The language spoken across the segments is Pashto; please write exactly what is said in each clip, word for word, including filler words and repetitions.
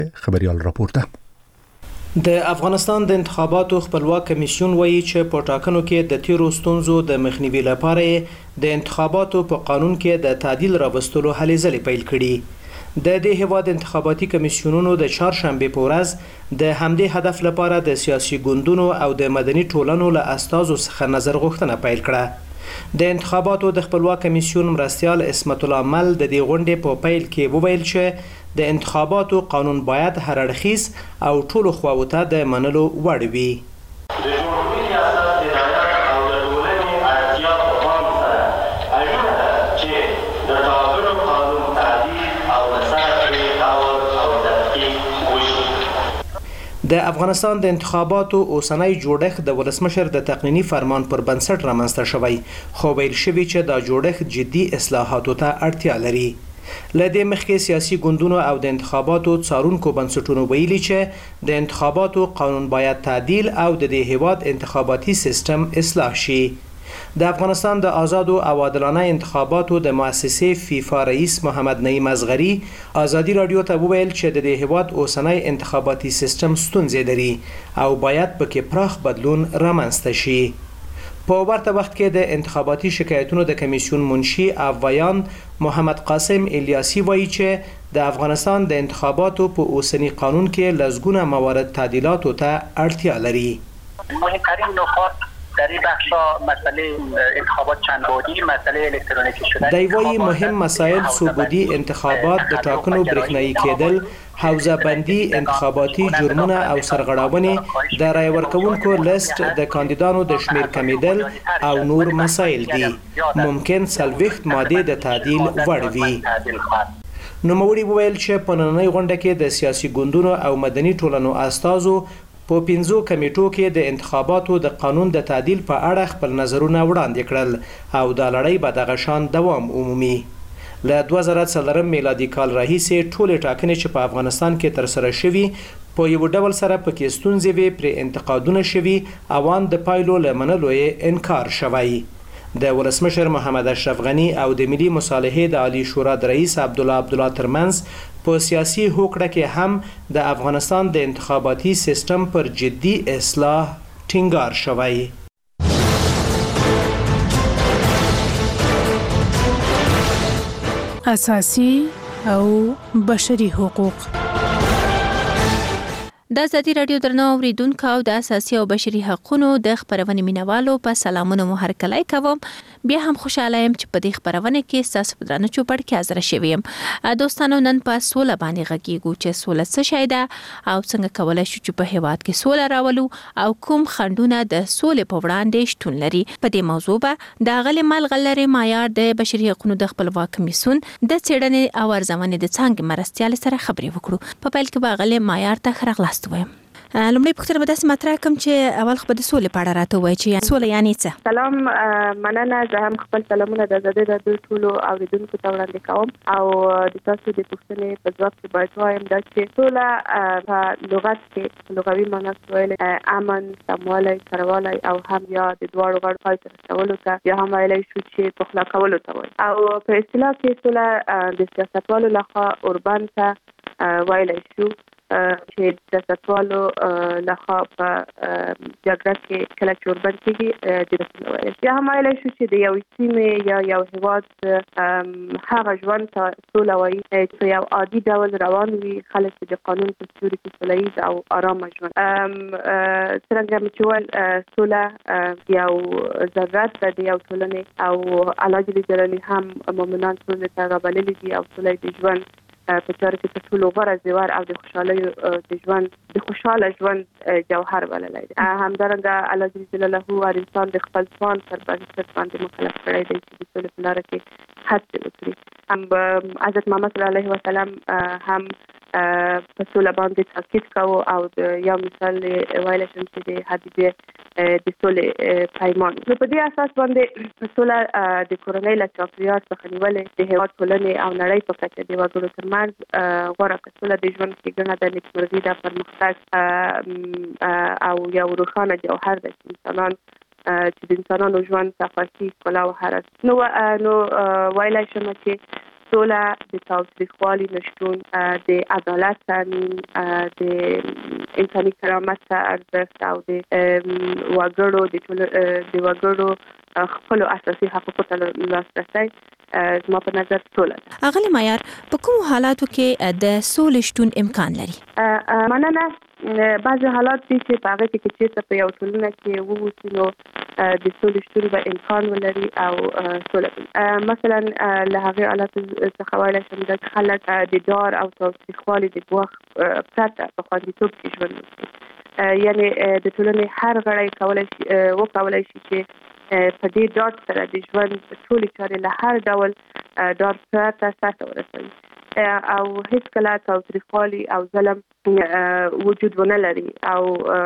خبريال راپورته. د افغانستان د انتخاباتو خپلواک کمیسیون وایي چې په ټاکنو کې د تیرو ستونزو د مخنیوي لپاره د انتخاباتو په قانون کې د تعدیل راوستلو هلې ځلې پیل کړي. د دې هیواد انتخاباتي کمیسیونونو د چهارشنبه په ورځ د همدې هدف لپاره د سیاسي ګوندونو او د مدني ټولنو له استازو څخه نظر غوښتنه پیل کړه. د انتخاباتو د خپلواک کمیسیون مرستیال اسمت الله مل د دې غونډې په پیل کې وویل چې د انتخاباتو قانون باید هر اړخیز او ټولو خواوو ته د منلو وړ وي. د افغانستان د انتخاباتو اوسنۍ جوړښت د ولسمشر د تقنینی فرمان پر بنسټ رامنځته شوی، خو ویل شوی چې دا جوړښت جدي اصلاحاتو ته اړتیا لري. لدې مخکې سیاسي ګوندونو او د انتخاباتو څارونکو بنسټونو ویلي چې د انتخاباتو قانون باید تعدیل او د دې هیواد انتخاباتي سیستم اصلاح شي. د افغانستان د آزادو او عادلانه انتخاباتو د مؤسسې فیفا رئیس محمد نعیم اصغری آزادی رادیو ته وویل چې د دې هیواد اوسنۍ انتخاباتي سیستم ستونزې لري او باید پکې پراخ بدلون رامنځته شي. په ورته وخت کې د انتخاباتي شکایتونو د کمیسیون منشي او ویان محمد قاسم الیاسی وایي چې د افغانستان د انتخاباتو په اوسنی قانون کې لزګونه موارد تعدیلاتو ته اړتیا لري. مهمترین نکات در این بخشا مسئله انتخابات چند بعدی، مسئله الکترونیکی شدن، دیوای مهم مسائل ثبوتی انتخابات، د ټاکنو برېښنایي کېدل، حوزه بندي، انتخاباتي جرمونه او سرغړاونې، د رای ورکوونکو لیست، د کاندیدانو د شمیر کمیدل او نور مسائل دي. ممکن څلوېښت ماده د تعدیل وړ وي. نوموړي وویل چې په نننۍ غونډه کې د سیاسي ګوندونو او مدني ټولنو استازو په پنځو کمیټو کې د انتخاباتو د قانون د تعدیل په اړه خپل نظرونه وړاندې کړل او دا لړۍ به دغه شان دوام ومومي. له دوه زره څلورم میلادي کال راهیسې ټولې ټاکنې چې په افغانستان کې ترسره شوي په یو ډول سره پکې ستونزې وي، پرې انتقادونه شوي او ان د پایلو له منلو یې انکار شوی. د ولسمشر محمد اشرف غنی او د ملي مصالحې د عالی شورا د رئیس عبدالله عبدالله ترمنځ په سیاسي هوکړه کې هم د افغانستان د انتخاباتي سیستم پر جدي اصلاح ټینګار شوی. اساسي او بشري حقوق. د ازادي رادیو درنو اوریدونکو او د اساسي او بشري حقوقو د خبرونې مینوالو په سلامونه مو هرکلی کوم. بیا هم خوشاله یم چې په دې خبرونه کې تاسو په درنه چوپړ کې حاضر شوم. دوستانو نن په سوله باندې غږیږو چې سوله څه شی ده او څنګه کولای شو چې په هیواد کې سوله راولو او کوم خنډونه د سولې په وړاندې شتون لري. په دې موضوع به د غلې ملغلره معیار د بشري حقوقو د خپلواک کمیسیون د څېړنې او ارزونې د څانګې مرستیال سره خبرې وکړو. په پیل کې به غلې معیار ته خرغلاست ویم. لومړی پوښتنه به داسې مطرح کوم چې اول خو به د سولې په اړه راته ووایي چې سوله یعنې څه؟ سلام، مننه. زه هم خپل سلامونه د ازادي رادیو ټولو اوریدونکو ته وړاندې کوم او د تاسو د پوښتنې په ځواب کې باید وایم دا چې سوله په لغت کې لغوي معنی ویل امن، سموالی، سروالی او هم یا د دواړو غړو پای ته رسولو ته یا هم ویلی شو چې پخلا کولو ته وایي. او په اصطلاح کې سوله د سیاستوالو لخوا اوربند ته ویلی شو چې د سیاستوالو لخوا په جګړه کې کله چې اوربند کېږي د رسول ویل یا هم ویلی شو چې د یو سیمې یا یو هېواد هغه ژوند ته سوله وایي چې یو عادي ډول روان وي، خلک چې د قانون په سیوري کې سوله ییز او ارامه ژوند. څرنګه مې چې ویل سوله یو ضرورت ده د یو ټولنې او الله جل جلاله هم مؤمنان سولې ته رابللي دي او سوله د ژوند په چاره کې تر ټولو غوره زیور او د خوشحالۍ د ژوند د خوشحاله ژوند جوهر بللی دی. همدارنګه الله جل جلاله هر انسان د خپل ځوان پر بنسټ باندې مکلف کړی دی چې د سولې په لاره کې هڅې وکړي. هم حضرت محمد صلی الله علیه وسلم هم په سوله باندې تاکید کوو او د یو مثال ویلی شم چې د حدیبیې د سولې پیمان. نو په دې اساس باندې سوله د کورنۍ له چاپېریال څخه نیولې د هېواد ټولنې او نړۍ په کچه د وګړو ترمنځ غوره کړه. سوله د ژوند ښېګڼه ده، نیکمرغي ده، پرمختګ او یو روښانه جوهر ده چې انسانان چې د انسانانو ژوند ته خوښي، ښکلا او هر نو نو ویلی شم چې سوله، د تاوتریخوالي نشتون، د عدالت تامین، د انساني کرامت ارزښت او د وګړو د وګړو خپل اساسي حقوقو ته لاسرسی زما په نظر سوله ده. اغلی معیار، په کوم حالاتو کې د سولې شتون امکان لري؟ مننه. بعض حالات دي چې په هغه کې چې چېرته په یو ټولنه کې ووسي نو د سولې شتون به امکان ولري او سوله وي. مثلا له هغې حالاتو څخه ویلی شم چې خلک د ډار او تاوتریخوالي د ګواښ پرته په خوندیتوب کې ژوند وکړي. یعنې د ټولنې هر غړی کولی شي وکولی شي چې په دې ډاډ سره د ژوند ټولې چارې له هر ډول ډاډ پرته سرته ورسوي او هیڅکله تاوتریخوالي او ظلم وجود ونه لري او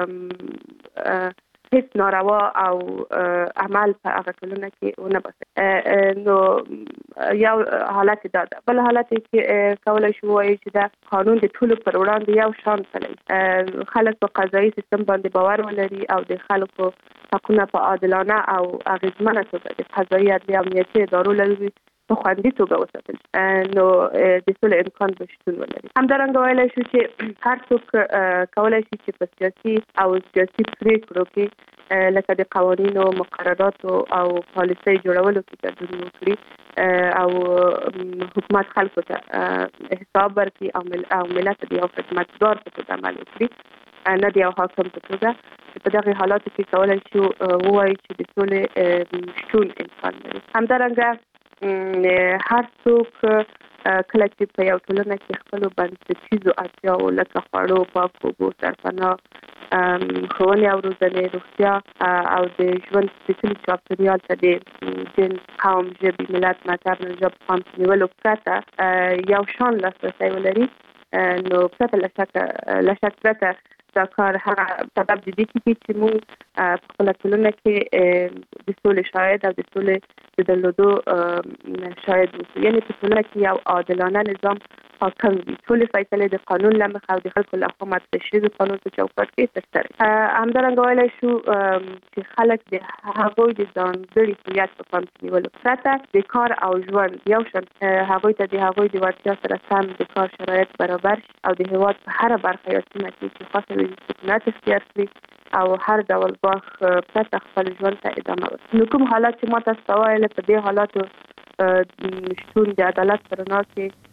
هیڅ ناروا او عمل په هغه ټولنه کې ونه باسي. نو یو حالت دا ده. بل حالت کې کولی شو ووایو چې دا قانون د ټولو پر وړاندې یو شان پلی، خلک په قضایي سیستم باندې باور ولري او د خلکو حقونه په عادلانه او اغېزمنه توګه د قضایي عدلي او امنیتي ادارو له لوري په خوندي توګه وساتل شي، نو د سولې امکان به شتون ولري. همدارنګه ویلی شو چې هر څوک کولی شي چې په سیاسي او سیاسي پرېکړو کې لکه د قوانینو، مقرراتو او پالیسۍ جوړولو کې ګډون وکړي او حکومت خلکو ته حساب ورکړي او ملت د یو خدمتګار په توګه عمل وکړي، نه د یو حاکم په توګه. په دغه حالاتو کې کولی شو ووایو چې د سولې شتون امکان لري. همدارنګه هر څوک کله چې په یو ټولنه کې خپلو بنسټیزو اړتیاوو لکه خوړو، پاکو اوبو، سرپناه، ښوونې او روزنې، روغتیا او د ژوند سپېڅلي چاپېریال ته د جنس، قوم، ژبې، ملت، مذهب، نژاد پام نیولو پرته یو شان لاسرسی ولري، نو پرته له شکه له شک پرته دا کار هغه سبب د دې کېږي چې موږ په خپله ټولنه کې د سولې شاهد او د سولې د درلودو شاهد اوسو. یعنې په ټولنه کې یو عادلانه نظام حاکم وي. ټولې فیصلې د قانون له مخې او د خلکو لخوا مطرح شوي د قانون په چوکاټ کې ترسره شي. همدارنګه ویلی شو چې خلک د هغوی د ځانګړي هویت په پام کې نیولو پرته د کار او ژوند یو شان هغوی ته د هغوی د وړتیا سره سم د کار شرایط برابر شي او د هېواد په هره برخه یا سیمه کې چې خوښه وي سکونت اختیار کړي او هر ډول ګواښ پرته خپل ژوند ته ادامه ورکړي. نو کوم حالات چې ما تاسو ته ویل، په دې حالاتو شتون د عدالت په رڼا کې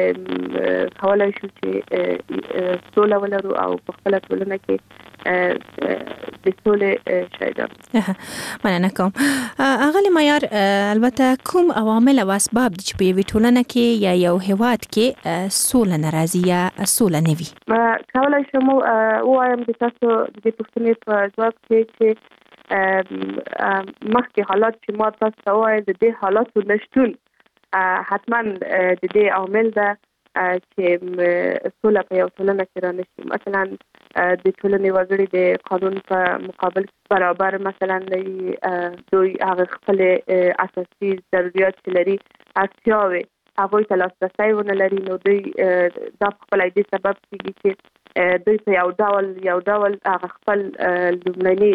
کولی شو چې سوله ولرو او په خپله ټولنه کې د سولې شاهدان. مننه کوم. اغلی معیار، البته کوم عوامل او اسباب دي چې په یوې ټولنه کې یا یو هیواد کې سوله نه راځي یا سوله نه وي؟ کولی شم ووایم د تاسو د دې پوښتنې په ځواب کې چې مخکې حالات چې ما تاسو ته ووایل، د دې حالاتو نشتون حتما د دې عامل ده چې سوله په یو ټولنه کې رانشي. مثلا د ټولنې وګړي د قانون په مقابل برابر مثلا لري، دوی هغه خپل اساسي ضرورت چې لري اړتیاوې هغوی ته لاسرسی ونه لري، نو دوی دا په خپله دې سبب کېږي چې دوی په یو ډول یو ډول هغه خپل لومړني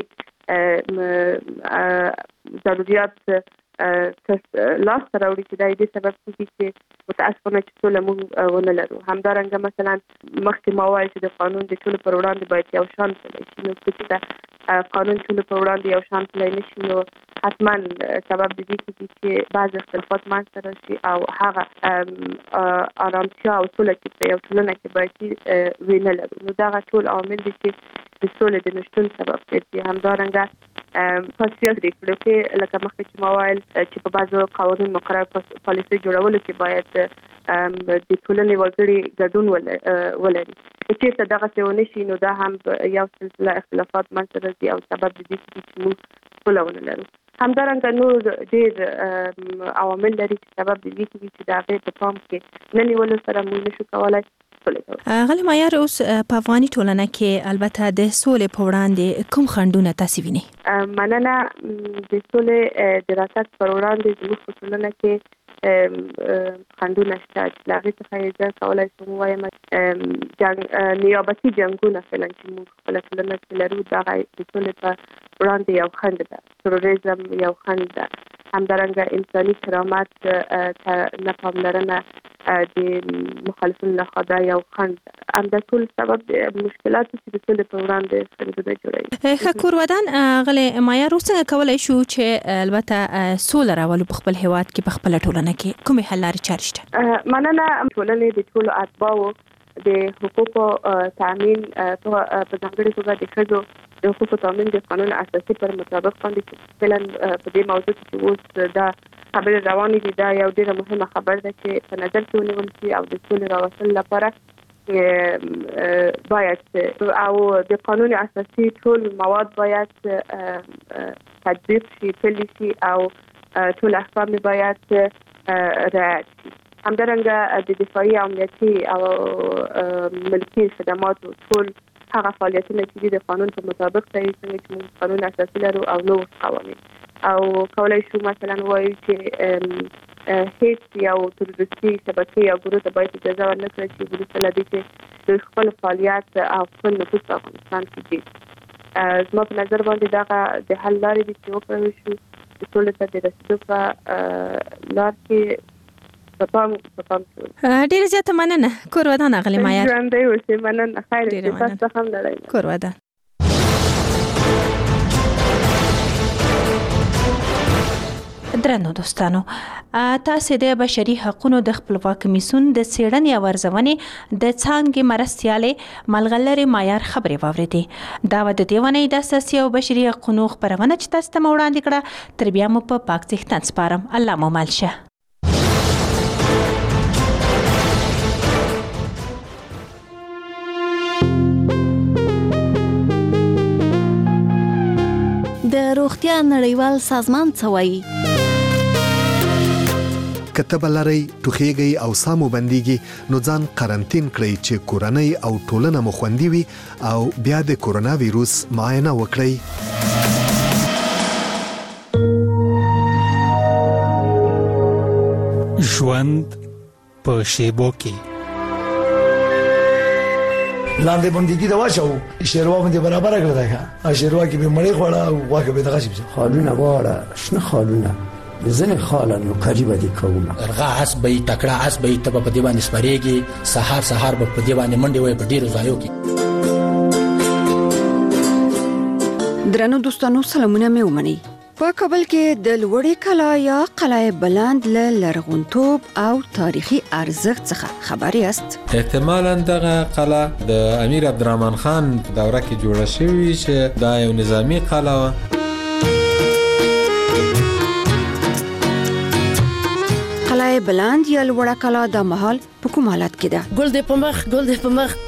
ضرورت لاس ته راوړي چې دا دې سبب کېږي چې متاسفانه چې سوله موږ ونه لرو. همدارنګه مثلا مخکې ما وویل چې د قانون د ټولو پر وړاندې باید یو شان پلی شي، نو که قانون ټولو پر وړاندې یو شان پلی نه شي نو حتما سبب د دې کېږي چې بعض اختلافات منځته راشي او هغه ارامتیا او سوله چې په یو ټولنه کې باید وي نه لرو. نو دغه ټول عوامل دي چې د سولې د نشتون سبب ګرځي. همدارنګه په سیاسي پرېکړو کې لکه مخکې چې ما ویل چې په بعضو قوانین، مقرر، پالیسۍ جوړولو کې باید د ټولنې وګړي ګډون ولري. که چېرته دغسې ونه شي نو دا هم یو سلسله اختلافات منځته راځي او سبب د دې کېږي چې موږ سوله ونه لرو. همدارنګه نور ډېر عوامل لري چې سبب د دې کېږي چې د هغې په پام کې نه نیولو سره موږ نشو کولی. غلی معیار، اوس په افغاني ټولنه کې البته د سولې په وړاندې کوم خنډونه تاسې وینئ؟ مننه. د سولې د راتګ پر وړاندې زموږ په ټولنه کې خنډونه شته چې له هغې څخه یې زه کولی شم ووایم جنګ نیابتي جنګونه فعلا چې موږ خپله ټولنه کې لرو، دغه د سولې په وړاندې یو خنډ ده. تروریزم یو خنډ ده. همدارنګه انساني کرامت ته نه پاملرنه د مخالفینو لخوا دا یو خنډ همدا ټول سبب د مشکلاتو چې د سولې په وړاندې خنډونه جوړوي. ښه کورودان غلې مایا څنګه کولای شو چې البته سوله راولو په خپل هیواد کې په خپل ټولنه کې کومې حل لارې چارې شته؟ مننه. ټولنې د ټولو اتباعو د حقوقو تامین په ځانګړي توګه د ښځو د حقوقو تامین د قانون اساسي پر مطابق باندې چې فعلا په دې موضوع کې اوس دا خبرې روانې دي، دا یو ډېره مهمه خبره ده چې په نظر کې ونیول شي او د سولې راوستلو لپاره باید او د قانون اساسي ټول مواد باید تطبیق شي، پلي شي او ټول احکام باید رعایت شي. همدارنګه د دفاعي امنیتي او ملکي خدماتو ټول هغه فعالیتونه چې د قانون په مطابق صحیح څنګه چې موږ قانون اساسي لرو او نو قوانین او کولای شو مثلا وایي چې هیڅ یو تروریستي شبکې یا ګروه ته باید اجازه ورنکړي چې وروسته له دې چې د خپل فعالیت او خپل نفوذ په افغانستان کې دي. زما په نظر باندې دغه د حل لارې دي چې وکړل شو د سولې ته د رسېدو په لار کې پام پام. ډېر زیات مننه کورودان غلې مایا. ژوندۍ اوسئ. مننه. خیر دې تاسو هم لرئ. کورودان درنو دوستانو، تاسو د بشري حقوقو د خپلواک کمیسیون د څېړنې او ارزونې د څانګې مرستیالې ملغلرې معیار خبرې واورېدې. دا د دیوانې د اساسي او بشري حقوقو خبرونه چې تاسو ته وړاندې کړه تر بیا مو په پاک ذهن سپارم. الله مو مل شه. د روغتیا نړیوال سازمان څه وایي؟ کته بلری ټوخیږي او سامو بنديږي نو ځان قرنټین کړئ چې کورنۍ او ټولنه مو خوندي وي او بیا د کورونا وایروس معاینه وکړئ. ژوند په شیبو کې لاندې باندې دا واچو شیروا باندې برابر کړل دا شیروا کې به مړې خوړه او واګه به دغه شي خالونه واړه شنه خالونه زنه خالن نو قریبه دي کومه ارغا اس به تکړه اس به ته په دی باندې سپریږي سحر سحر به په دی باندې منډي وي په ډیرو ځایو کې. درنو دوستانو سلامونه مې ومني. په کابل کې د لوړې کلا یا قلعه بلند له لرغونتوب او تاریخي ارزښت څخه خبر یاست. احتمالاً دغه قلعه د امیر عبدالرحمن خان دوره کې جوړه شوې چې دا یو نظامی قلعه و. قلعه بلند یا لوړه کلا د محل په کوم حالت کې ده؟ ګل دې په مخ ګل دې په مخ